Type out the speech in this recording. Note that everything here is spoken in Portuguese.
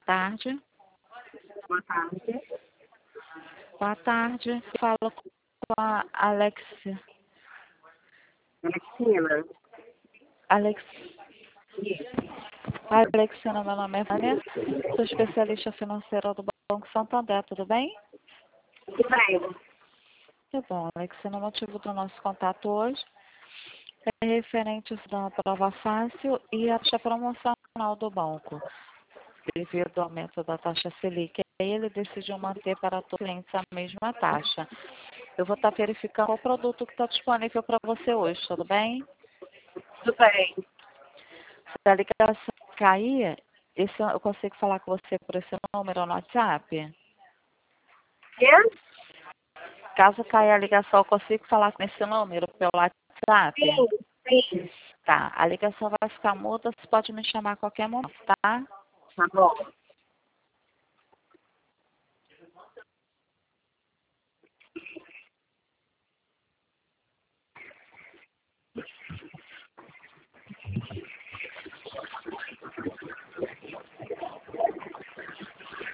tarde. Boa tarde. Boa tarde. Falo com a Alexia. Alexina. Alexina, meu nome é Vânia. Sou especialista financeira do Banco Santander, tudo bem? Tudo bem. Que bom, Alexina. O motivo do nosso contato hoje é referente à prova fácil e a taxa promocional do banco. Devido ao aumento da taxa Selic, ele decidiu manter para todos os clientes a mesma taxa. Eu vou estar verificando o produto que está disponível para você hoje, tudo bem? Tudo bem. Se a ligação cair, eu consigo falar com você por esse número no WhatsApp? Quê? Caso caia a ligação, eu consigo falar com esse número pelo WhatsApp? Sim. Tá, a ligação vai ficar muda, você pode me chamar a qualquer momento, tá? Tá bom.